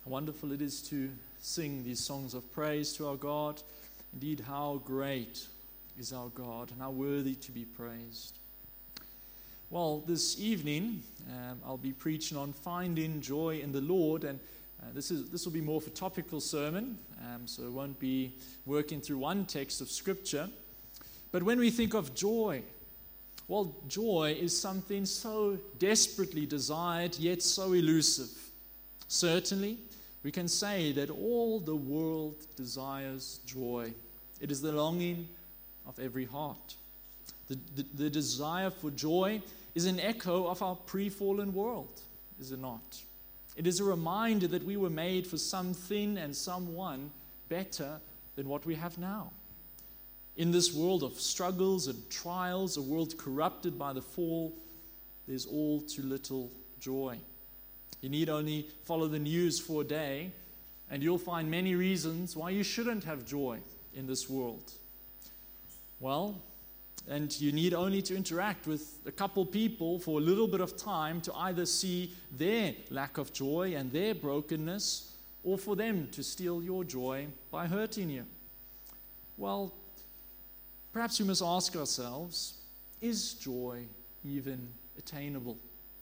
How wonderful it is to sing these songs of praise to our God. Indeed, how great is our God and how worthy to be praised. Well, this evening I'll be preaching on finding joy in the Lord, and this will be more of a topical sermon, so it won't be working through one text of Scripture. But when we think of joy, well, joy is something so desperately desired, yet so elusive. Certainly, we can say that all the world desires joy. It is the longing of every heart. The desire for joy is an echo of our pre-fallen world, is it not? It is a reminder that we were made for something and someone better than what we have now. In this world of struggles and trials, a world corrupted by the fall, there's all too little joy. You need only follow the news for a day, and you'll find many reasons why you shouldn't have joy in this world. Well, and you need only to interact with a couple people for a little bit of time to either see their lack of joy and their brokenness, or for them to steal your joy by hurting you. Well, perhaps we must ask ourselves, is joy even attainable?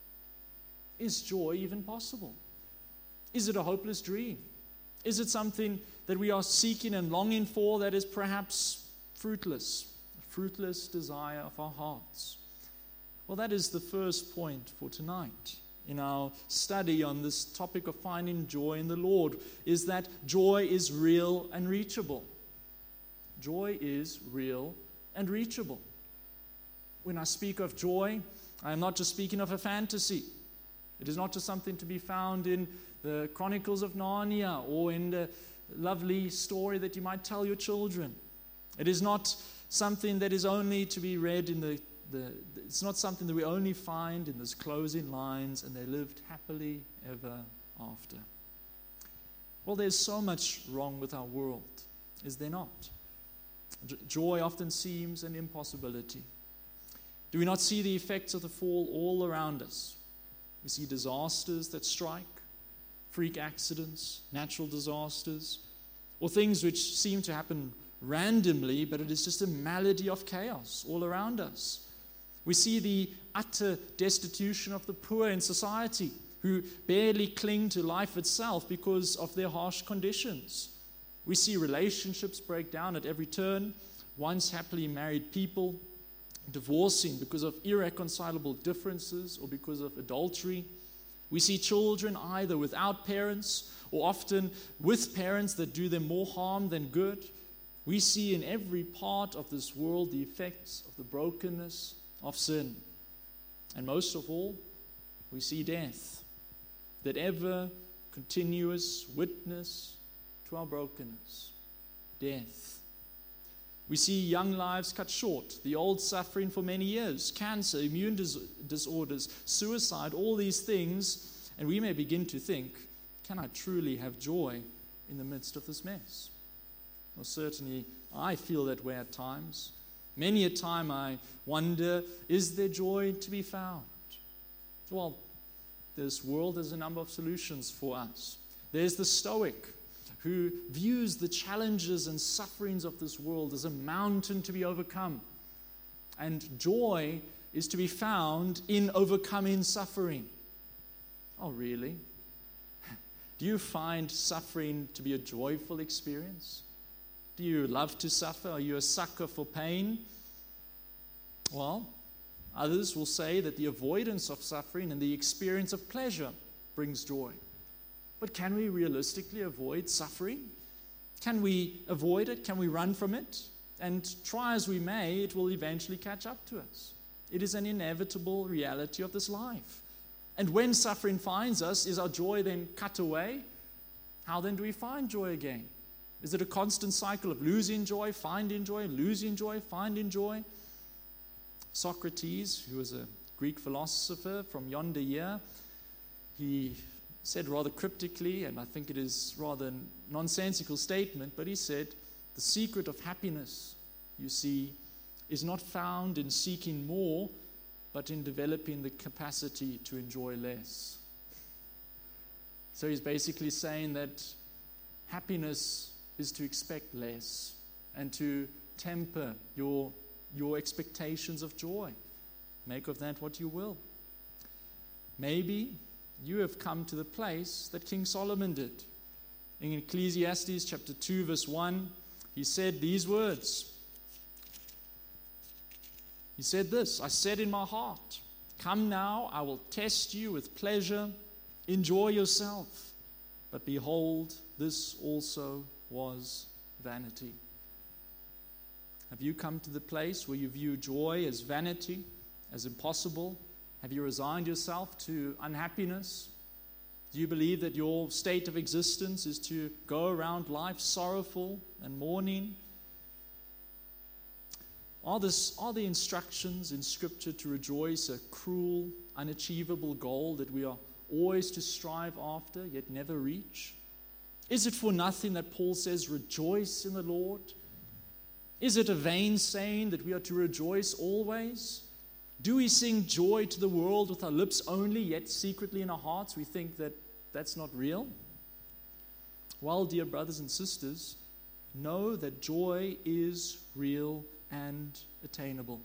Is joy even possible? Is it a hopeless dream? Is it something that we are seeking and longing for that is perhaps fruitless? A fruitless desire of our hearts? Well, that is the first point for tonight in our study on this topic of finding joy in the Lord, is that joy is real and reachable. Joy is real and reachable. When I speak of joy, I am not just speaking of a fantasy. It is not just something to be found in the Chronicles of Narnia or in the lovely story that you might tell your children. It is not something that is only to be read in it's not something that we only find in those closing lines, and they lived happily ever after. Well, there's so much wrong with our world, is there not? Joy often seems an impossibility. Do we not see the effects of the fall all around us? We see disasters that strike, freak accidents, natural disasters, or things which seem to happen randomly, but it is just a malady of chaos all around us. We see the utter destitution of the poor in society, who barely cling to life itself because of their harsh conditions. We see relationships break down at every turn, once happily married people divorcing because of irreconcilable differences or because of adultery. We see children either without parents or often with parents that do them more harm than good. We see in every part of this world the effects of the brokenness of sin. And most of all, we see death, that ever continuous witness to our brokenness. Death. We see young lives cut short, the old suffering for many years, cancer, immune disorders, suicide, all these things, and we may begin to think, can I truly have joy in the midst of this mess? Well, certainly I feel that way at times. Many a time I wonder, is there joy to be found? Well, this world has a number of solutions for us. There's the Stoic, who views the challenges and sufferings of this world as a mountain to be overcome. And joy is to be found in overcoming suffering. Oh, really? Do you find suffering to be a joyful experience? Do you love to suffer? Are you a sucker for pain? Well, others will say that the avoidance of suffering and the experience of pleasure brings joy. But can we realistically avoid suffering? Can we avoid it? Can we run from it? And try as we may, it will eventually catch up to us. It is an inevitable reality of this life. And when suffering finds us, is our joy then cut away? How then do we find joy again? Is it a constant cycle of losing joy, finding joy, losing joy, finding joy? Socrates, who was a Greek philosopher from yonder year, he said rather cryptically, and I think it is rather a nonsensical statement, but he said, the secret of happiness, you see, is not found in seeking more, but in developing the capacity to enjoy less. So he's basically saying that happiness is to expect less and to temper your expectations of joy. Make of that what you will. Maybe you have come to the place that King Solomon did. In Ecclesiastes chapter 2 verse 1, he said these words. He said this, I said in my heart, come now, I will test you with pleasure, enjoy yourself. But behold, this also was vanity. Have you come to the place where you view joy as vanity, as impossible? Have you resigned yourself to unhappiness? Do you believe that your state of existence is to go around life sorrowful and mourning? Are the instructions in Scripture to rejoice a cruel, unachievable goal that we are always to strive after, yet never reach? Is it for nothing that Paul says, rejoice in the Lord? Is it a vain saying that we are to rejoice always? Do we sing joy to the world with our lips only, yet secretly in our hearts we think that that's not real? Well, dear brothers and sisters, know that joy is real and attainable.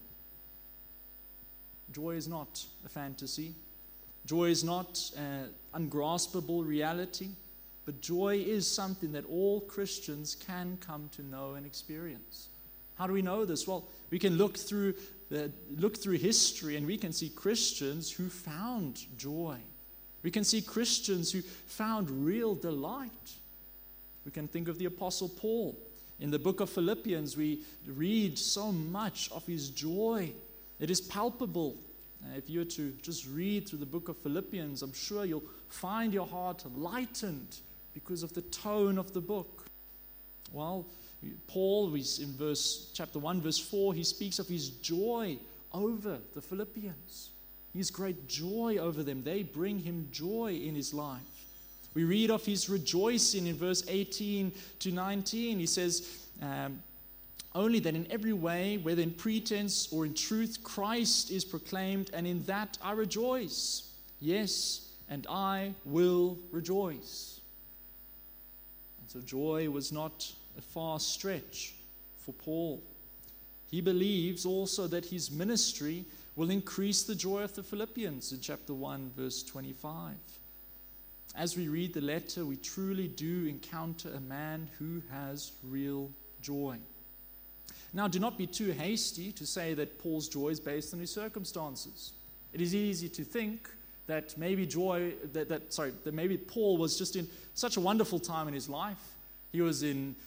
Joy is not a fantasy. Joy is not an ungraspable reality, but joy is something that all Christians can come to know and experience. How do we know this? Well, we can look through history and we can see Christians who found joy. We can see Christians who found real delight. We can think of the Apostle Paul. In the book of Philippians, we read so much of his joy. It is palpable. If you were to just read through the book of Philippians, I'm sure you'll find your heart lightened because of the tone of the book. Well, Paul, in chapter 1, verse 4, he speaks of his joy over the Philippians. His great joy over them. They bring him joy in his life. We read of his rejoicing in verse 18 to 19. He says, only that in every way, whether in pretense or in truth, Christ is proclaimed, and in that I rejoice. Yes, and I will rejoice. And so joy was not a far stretch for Paul. He believes also that his ministry will increase the joy of the Philippians in chapter 1, verse 25. As we read the letter, we truly do encounter a man who has real joy. Now, do not be too hasty to say that Paul's joy is based on his circumstances. It is easy to think that maybe maybe Paul was just in such a wonderful time in his life. He was in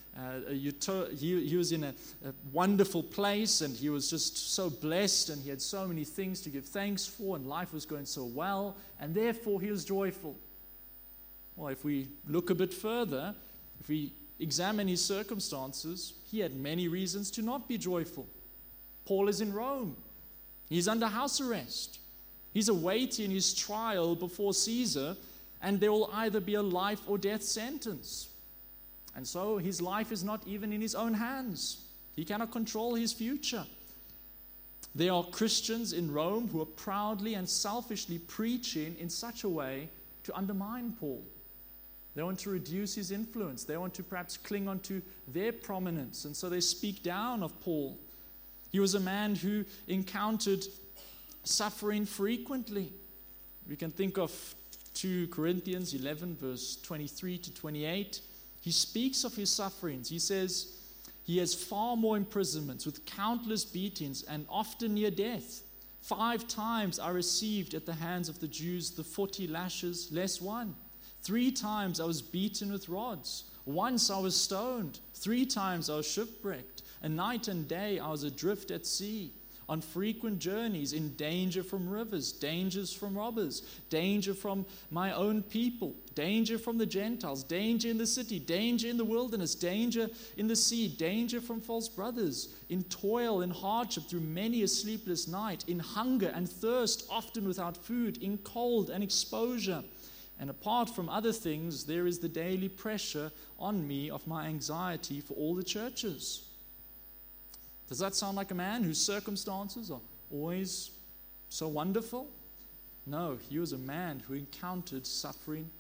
a wonderful place, and he was just so blessed, and he had so many things to give thanks for, and life was going so well, and therefore he was joyful. Well, if we look a bit further, if we examine his circumstances, he had many reasons to not be joyful. Paul is in Rome. He's under house arrest. He's awaiting his trial before Caesar, and there will either be a life or death sentence. And so his life is not even in his own hands. He cannot control his future. There are Christians in Rome who are proudly and selfishly preaching in such a way to undermine Paul. They want to reduce his influence. They want to perhaps cling on to their prominence. And so they speak down of Paul. He was a man who encountered suffering frequently. We can think of 2 Corinthians 11, verse 23 to 28. He speaks of his sufferings. He says, he has far more imprisonments with countless beatings and often near death. 5 times I received at the hands of the Jews the 40 lashes less one. 3 times I was beaten with rods. Once I was stoned. 3 times I was shipwrecked. And night and day I was adrift at sea, on frequent journeys, in danger from rivers, dangers from robbers, danger from my own people, danger from the Gentiles, danger in the city, danger in the wilderness, danger in the sea, danger from false brothers, in toil and hardship through many a sleepless night, in hunger and thirst, often without food, in cold and exposure. And apart from other things, there is the daily pressure on me of my anxiety for all the churches. Does that sound like a man whose circumstances are always so wonderful? No, he was a man who encountered suffering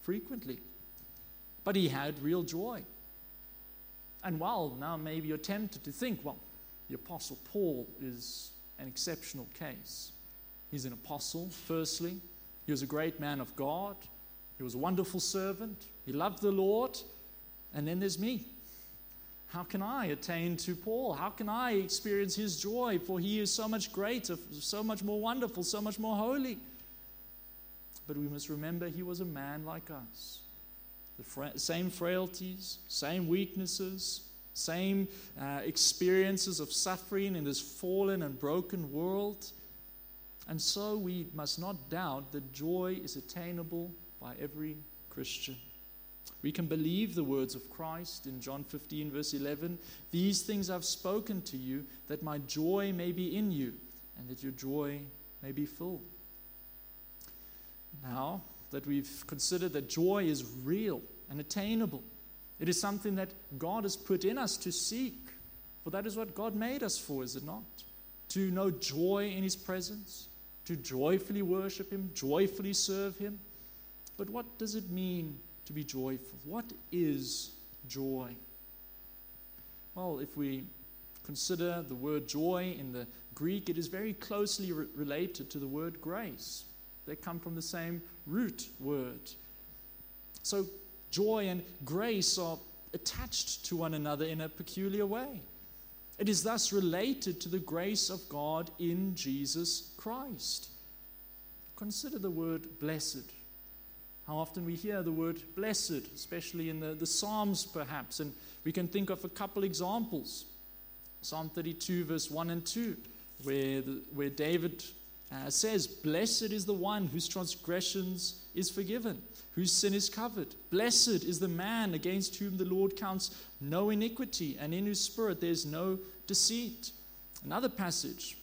frequently. But he had real joy. And while now maybe you're tempted to think, well, the Apostle Paul is an exceptional case. He's an apostle, firstly. He was a great man of God. He was a wonderful servant. He loved the Lord. And then there's me. How can I attain to Paul? How can I experience his joy? For he is so much greater, so much more wonderful, so much more holy. But we must remember he was a man like us. The same frailties, same weaknesses, same experiences of suffering in this fallen and broken world. And so we must not doubt that joy is attainable by every Christian. We can believe the words of Christ in John 15, verse 11. These things I've spoken to you, that my joy may be in you, and that your joy may be full. Now that we've considered that joy is real and attainable, it is something that God has put in us to seek. For that is what God made us for, is it not? To know joy in His presence, to joyfully worship Him, joyfully serve Him. But what does it mean to be joyful? What is joy? Well, if we consider the word joy in the Greek, it is very closely related to the word grace. They come from the same root word. So joy and grace are attached to one another in a peculiar way. It is thus related to the grace of God in Jesus Christ. Consider the word blessed. How often we hear the word blessed, especially in the Psalms perhaps, and we can think of a couple examples. Psalm 32 verse 1 and 2, where David says, "Blessed is the one whose transgressions is forgiven, whose sin is covered. Blessed is the man against whom the Lord counts no iniquity, and in whose spirit there is no deceit." Another passage,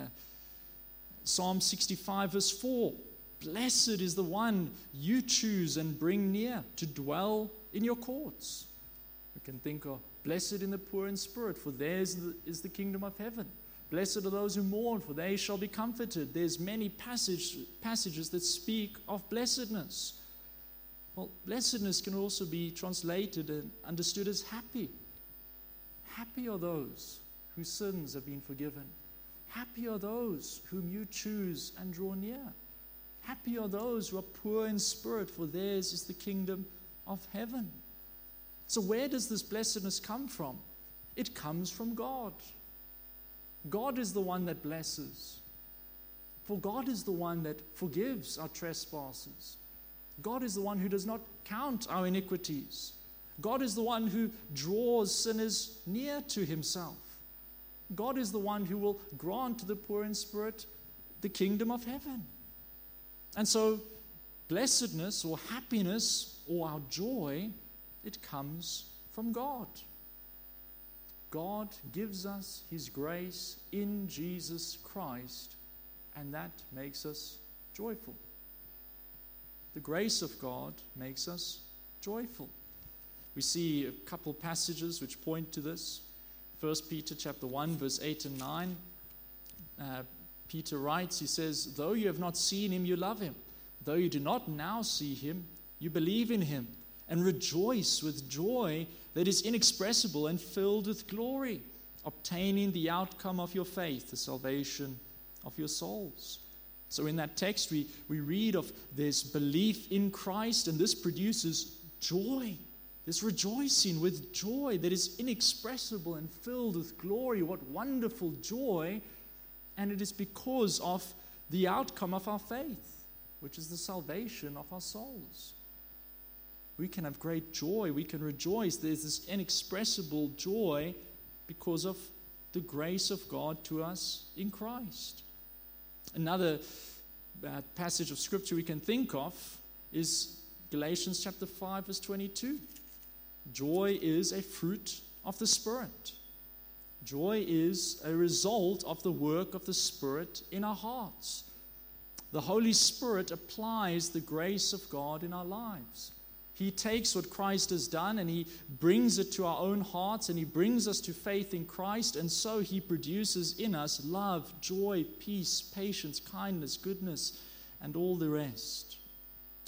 Psalm 65 verse 4, "Blessed is the one you choose and bring near to dwell in your courts." We can think of blessed in the poor in spirit, for theirs is the kingdom of heaven. Blessed are those who mourn, for they shall be comforted. There's many passages that speak of blessedness. Well, blessedness can also be translated and understood as happy. Happy are those whose sins have been forgiven. Happy are those whom you choose and draw near. Happy are those who are poor in spirit, for theirs is the kingdom of heaven. So where does this blessedness come from? It comes from God. God is the one that blesses. For God is the one that forgives our trespasses. God is the one who does not count our iniquities. God is the one who draws sinners near to Himself. God is the one who will grant to the poor in spirit the kingdom of heaven. And so, blessedness or happiness or our joy, it comes from God. God gives us His grace in Jesus Christ, and that makes us joyful. The grace of God makes us joyful. We see a couple passages which point to this. 1 Peter chapter 1, verse 8 and 9. Peter writes, he says, "Though you have not seen Him, you love Him. Though you do not now see Him, you believe in Him and rejoice with joy that is inexpressible and filled with glory, obtaining the outcome of your faith, the salvation of your souls." So in that text, we read of this belief in Christ, and this produces joy, this rejoicing with joy that is inexpressible and filled with glory. What wonderful joy! And it is because of the outcome of our faith, which is the salvation of our souls. We can have great joy. We can rejoice. There's this inexpressible joy because of the grace of God to us in Christ. Another passage of Scripture we can think of is Galatians chapter 5, verse 22. Joy is a fruit of the Spirit. Joy is a result of the work of the Spirit in our hearts. The Holy Spirit applies the grace of God in our lives. He takes what Christ has done and He brings it to our own hearts, and He brings us to faith in Christ, and so He produces in us love, joy, peace, patience, kindness, goodness, and all the rest.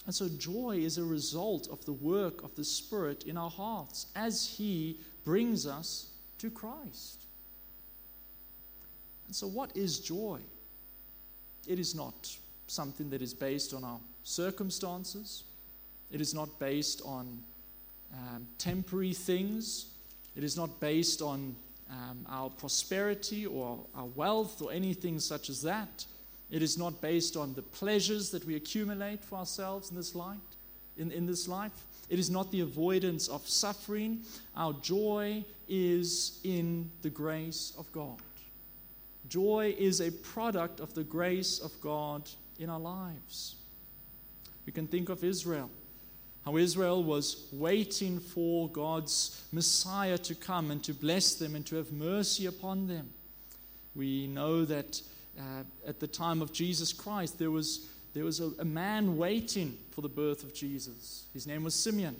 And so joy is a result of the work of the Spirit in our hearts as He brings us to Christ. And so what is joy? It is not something that is based on our circumstances. It is not based on temporary things. It is not based on our prosperity or our wealth or anything such as that. It is not based on the pleasures that we accumulate for ourselves in this life. In this life. It is not the avoidance of suffering. Our joy is in the grace of God. Joy is a product of the grace of God in our lives. We can think of Israel, how Israel was waiting for God's Messiah to come and to bless them and to have mercy upon them. We know that at the time of Jesus Christ, there was a man waiting for the birth of Jesus. His name was Simeon.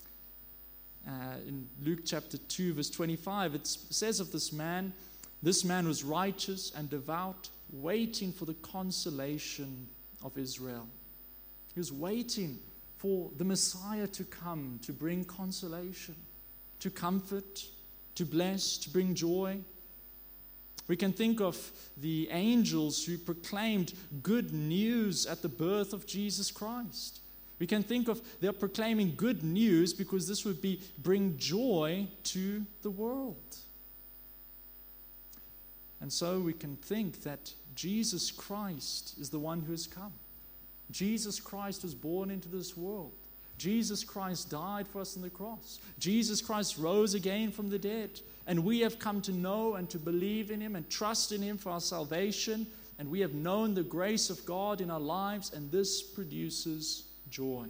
In Luke chapter 2, verse 25, it says of this man was righteous and devout, waiting for the consolation of Israel. He was waiting for the Messiah to come, to bring consolation, to comfort, to bless, to bring joy. We can think of the angels who proclaimed good news at the birth of Jesus Christ. We can think of they're proclaiming good news because this would bring joy to the world. And so we can think that Jesus Christ is the one who has come. Jesus Christ was born into this world. Jesus Christ died for us on the cross. Jesus Christ rose again from the dead. And we have come to know and to believe in Him and trust in Him for our salvation. And we have known the grace of God in our lives, and this produces joy.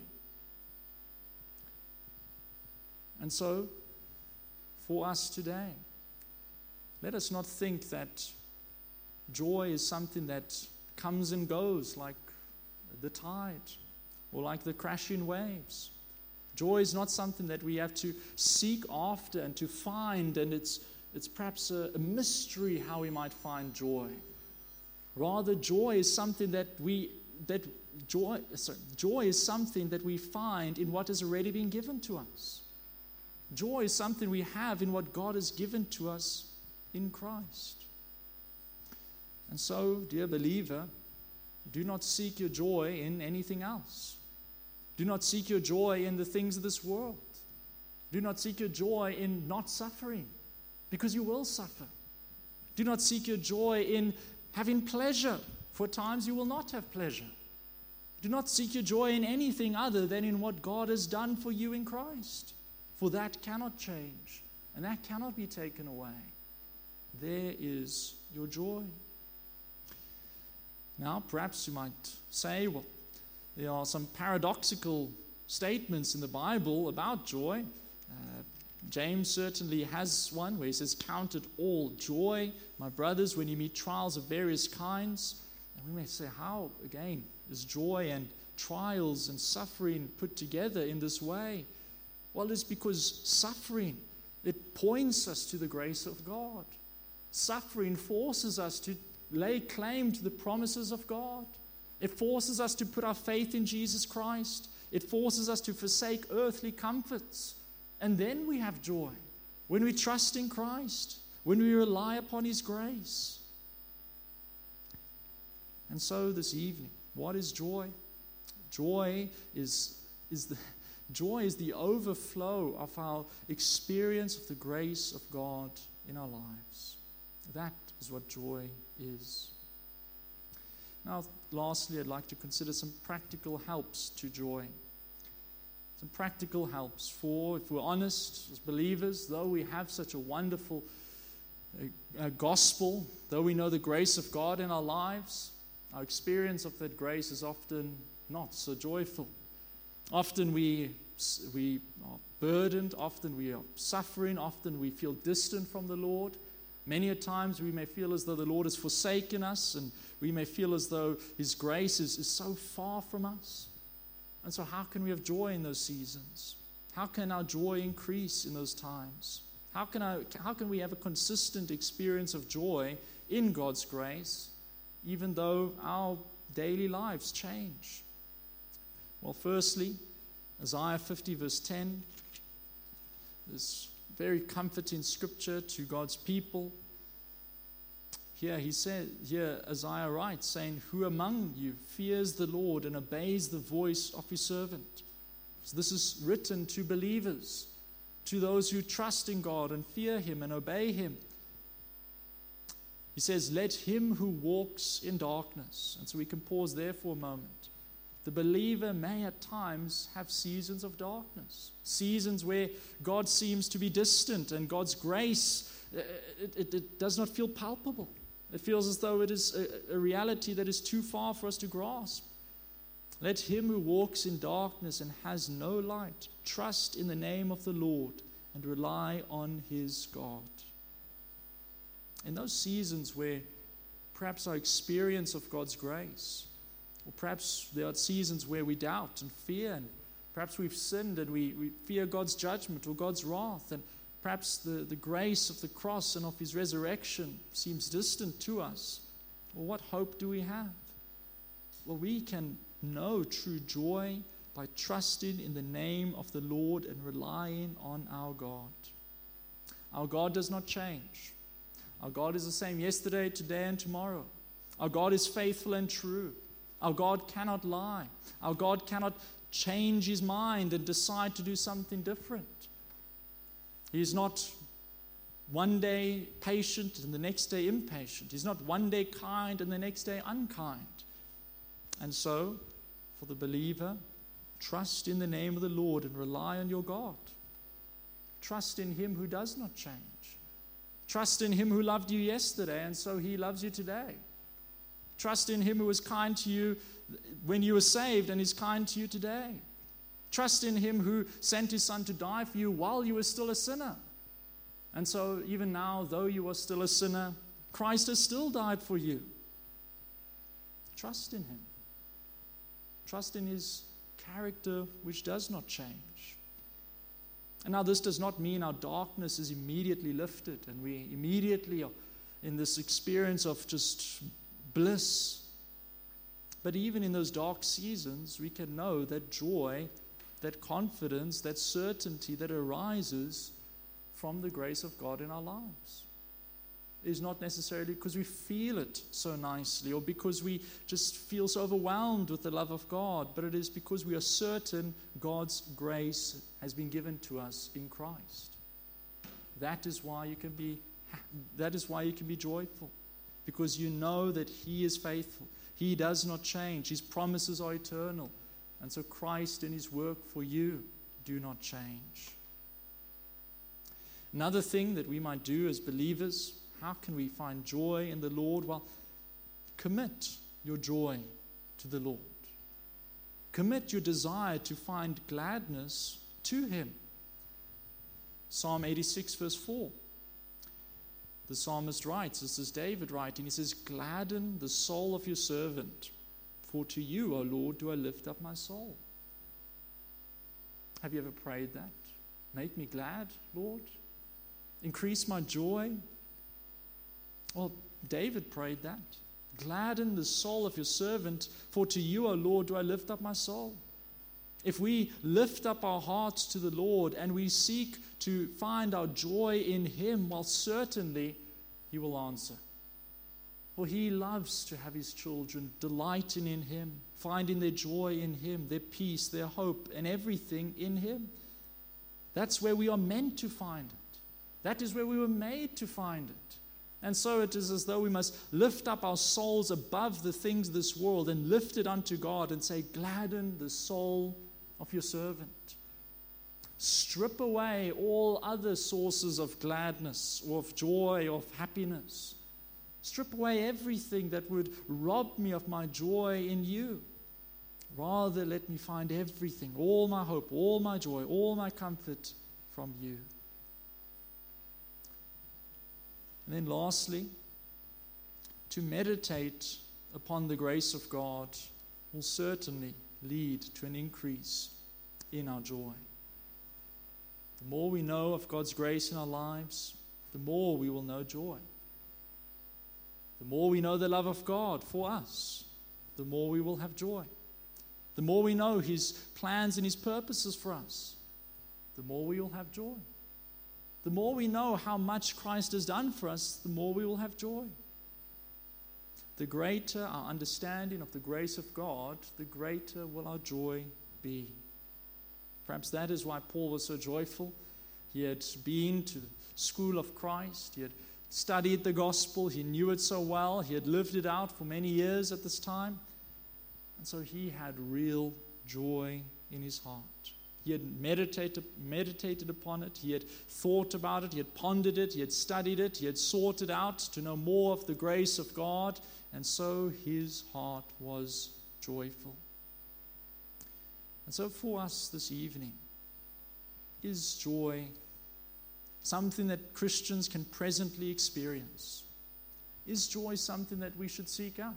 And so, for us today, let us not think that joy is something that comes and goes like the tide or like the crashing waves. Joy is not something that we have to seek after and to find, and it's perhaps a mystery how we might find joy. Rather, joy is something joy is something that we find in what has already been given to us. Joy is something we have in what God has given to us in Christ. And so, dear believer, do not seek your joy in anything else. Do not seek your joy in the things of this world. Do not seek your joy in not suffering, because you will suffer. Do not seek your joy in having pleasure, for at times you will not have pleasure. Do not seek your joy in anything other than in what God has done for you in Christ, for that cannot change, and that cannot be taken away. There is your joy. Now, perhaps you might say, well, there are some paradoxical statements in the Bible about joy. James certainly has one where he says, "Count it all joy, my brothers, when you meet trials of various kinds." And we may say, how, again, is joy and trials and suffering put together in this way? Well, it's because suffering, it points us to the grace of God. Suffering forces us to lay claim to the promises of God. It forces us to put our faith in Jesus Christ. It forces us to forsake earthly comforts. And then we have joy when we trust in Christ, when we rely upon His grace. And so this evening, what is joy? Joy is the overflow of our experience of the grace of God in our lives. That is what joy is. Now, lastly, I'd like to consider some practical helps to joy. Some practical helps for, if we're honest as believers, though we have such a wonderful gospel, though we know the grace of God in our lives, our experience of that grace is often not so joyful. Often we are burdened, often we are suffering, often we feel distant from the Lord. Many a times we may feel as though the Lord has forsaken us, and we may feel as though His grace is so far from us. And so how can we have joy in those seasons? How can our joy increase in those times? How can we have a consistent experience of joy in God's grace, even though our daily lives change? Well, firstly, Isaiah 50 verse 10, this very comforting scripture to God's people. Here Isaiah writes, saying, "Who among you fears the Lord and obeys the voice of his servant?" So this is written to believers, to those who trust in God and fear him and obey him. He says, "Let him who walks in darkness." And so we can pause there for a moment. The believer may at times have seasons of darkness, seasons where God seems to be distant and God's grace, it does not feel palpable. It feels as though it is a reality that is too far for us to grasp. Let him who walks in darkness and has no light trust in the name of the Lord and rely on his God. In those seasons where perhaps our experience of God's grace, or perhaps there are seasons where we doubt and fear, and perhaps we've sinned and we fear God's judgment or God's wrath, and perhaps the grace of the cross and of his resurrection seems distant to us. Well, what hope do we have? Well, we can know true joy by trusting in the name of the Lord and relying on our God. Our God does not change. Our God is the same yesterday, today, and tomorrow. Our God is faithful and true. Our God cannot lie. Our God cannot change his mind and decide to do something different. He is not one day patient and the next day impatient. He's not one day kind and the next day unkind. And so, for the believer, trust in the name of the Lord and rely on your God. Trust in him who does not change. Trust in him who loved you yesterday, and so he loves you today. Trust in him who was kind to you when you were saved and is kind to you today. Trust in him who sent his son to die for you while you were still a sinner. And so even now, though you are still a sinner, Christ has still died for you. Trust in him. Trust in his character, which does not change. And now this does not mean our darkness is immediately lifted and we immediately are in this experience of just bliss. But even in those dark seasons, we can know that joy, that confidence, that certainty that arises from the grace of God in our lives. It is not necessarily because we feel it so nicely or because we just feel so overwhelmed with the love of God, but it is because we are certain God's grace has been given to us in Christ. That is why you can be joyful, because you know that he is faithful. He does not change. His promises are eternal. And so Christ and his work for you do not change. Another thing that we might do as believers, how can we find joy in the Lord? Well, commit your joy to the Lord. Commit your desire to find gladness to him. Psalm 86 verse 4. The psalmist writes, this is David writing, he says, "Gladden the soul of your servant, for to you, O Lord, do I lift up my soul." Have you ever prayed that? Make me glad, Lord. Increase my joy. Well, David prayed that. Gladden the soul of your servant, for to you, O Lord, do I lift up my soul. If we lift up our hearts to the Lord and we seek to find our joy in him, well, certainly he will answer. For he loves to have his children delighting in him, finding their joy in him, their peace, their hope, and everything in him. That's where we are meant to find it. That is where we were made to find it. And so it is as though we must lift up our souls above the things of this world and lift it unto God and say, "Gladden the soul of your servant." Strip away all other sources of gladness or of joy or of happiness. Strip away everything that would rob me of my joy in you. Rather, let me find everything, all my hope, all my joy, all my comfort from you. And then lastly, to meditate upon the grace of God will certainly lead to an increase in our joy. The more we know of God's grace in our lives, the more we will know joy. The more we know the love of God for us, the more we will have joy. the more we know His plans and His purposes for us, the more we will have joy. The more we know how much Christ has done for us, the more we will have joy. The greater our understanding of the grace of God, the greater will our joy be. Perhaps that is why Paul was so joyful. He had been to the school of Christ. He had studied the gospel. He knew it so well. He had lived it out for many years at this time. And so he had real joy in his heart. He had meditated upon it. He had thought about it. He had pondered it. He had studied it. He had sought it out to know more of the grace of God. And so his heart was joyful. And so for us this evening, is joy something that Christians can presently experience? Is joy something that we should seek out?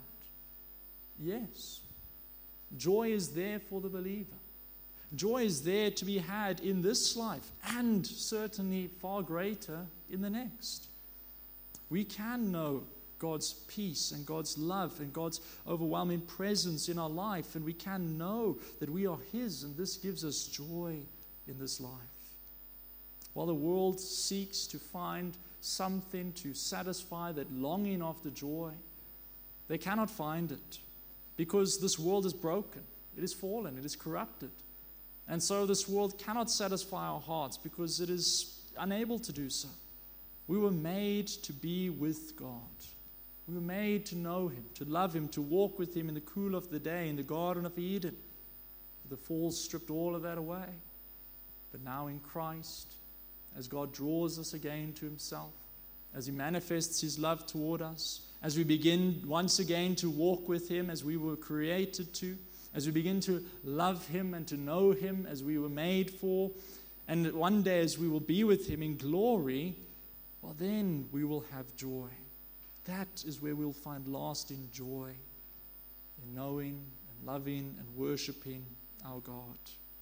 Yes. Joy is there for the believer. Joy is there to be had in this life and certainly far greater in the next. We can know God's peace and God's love and God's overwhelming presence in our life, and we can know that we are His, and this gives us joy in this life. While the world seeks to find something to satisfy that longing after joy, they cannot find it because this world is broken, it is fallen, it is corrupted. And so this world cannot satisfy our hearts because it is unable to do so. We were made to be with God. We were made to know Him, to love Him, to walk with Him in the cool of the day in the Garden of Eden. The fall stripped all of that away. But now in Christ, as God draws us again to Himself, as He manifests His love toward us, as we begin once again to walk with Him as we were created to, as we begin to love Him and to know Him as we were made for, and one day as we will be with Him in glory, well, then we will have joy. That is where we'll find lasting joy, in knowing and loving and worshiping our God.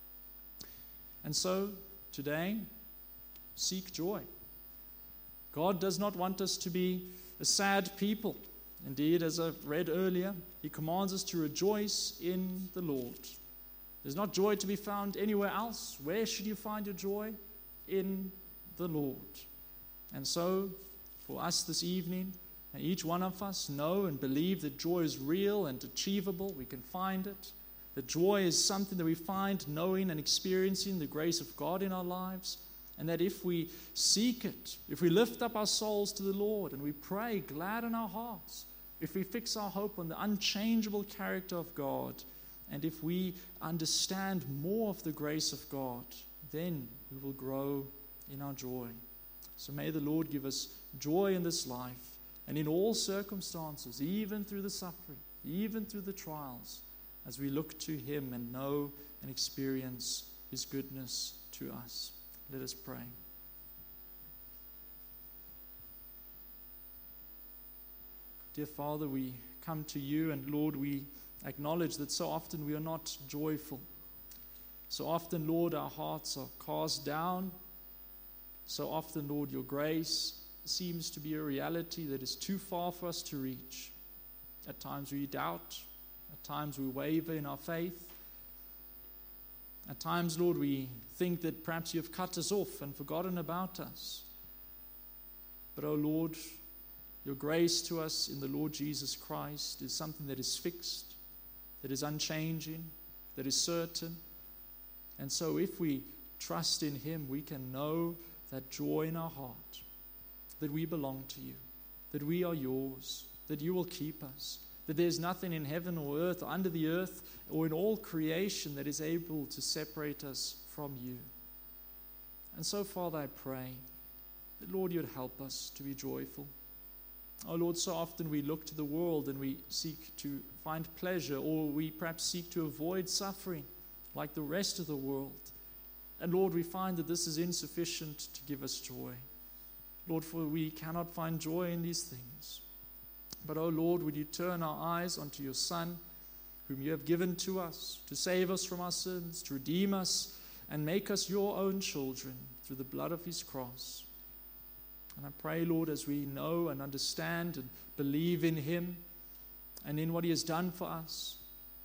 And so, today, seek joy. God does not want us to be a sad people. Indeed, as I've read earlier, He commands us to rejoice in the Lord. There's not joy to be found anywhere else. Where should you find your joy? In the Lord. And so, for us this evening, and each one of us know and believe that joy is real and achievable. We can find it. That joy is something that we find knowing and experiencing the grace of God in our lives. And that if we seek it, if we lift up our souls to the Lord and we pray glad in our hearts, if we fix our hope on the unchangeable character of God, and if we understand more of the grace of God, then we will grow in our joy. So may the Lord give us joy in this life and in all circumstances, even through the suffering, even through the trials, as we look to Him and know and experience His goodness to us. Let us pray. Dear Father, we come to You, and Lord, we acknowledge that so often we are not joyful. So often, Lord, our hearts are cast down. So often, Lord, Your grace seems to be a reality that is too far for us to reach. At times we doubt. At times we waver in our faith. At times, Lord, we think that perhaps You have cut us off and forgotten about us. But, oh Lord, Your grace to us in the Lord Jesus Christ is something that is fixed, that is unchanging, that is certain. And so if we trust in Him, we can know that joy in our heart, that we belong to You, that we are Yours, that You will keep us, that there's nothing in heaven or earth or under the earth or in all creation that is able to separate us from You. And so, Father, I pray that, Lord, You'd help us to be joyful. Oh, Lord, so often we look to the world and we seek to find pleasure, or we perhaps seek to avoid suffering like the rest of the world. And, Lord, we find that this is insufficient to give us joy. Lord, for we cannot find joy in these things. But, oh Lord, would You turn our eyes onto Your Son, whom You have given to us, to save us from our sins, to redeem us, and make us Your own children through the blood of His cross. And I pray, Lord, as we know and understand and believe in Him and in what He has done for us,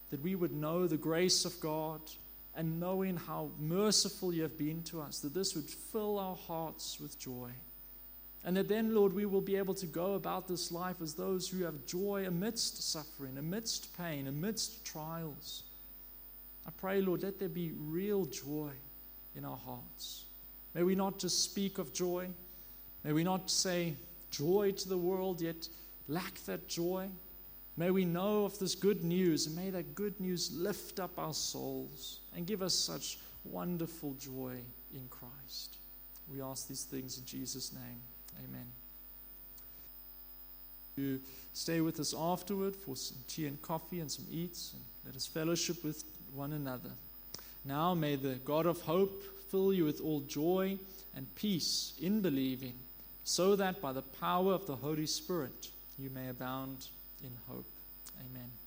that we would know the grace of God, and knowing how merciful you have been to us, that this would fill our hearts with joy. And that then, Lord, we will be able to go about this life as those who have joy amidst suffering, amidst pain, amidst trials. I pray, Lord, let there be real joy in our hearts. May we not just speak of joy. May we not say joy to the world, yet lack that joy. May we know of this good news, and may that good news lift up our souls and give us such wonderful joy in Christ. We ask these things in Jesus' name. Amen. You stay with us afterward for some tea and coffee and some eats, and let us fellowship with one another. Now may the God of hope fill you with all joy and peace in believing, so that by the power of the Holy Spirit you may abound in hope. Amen.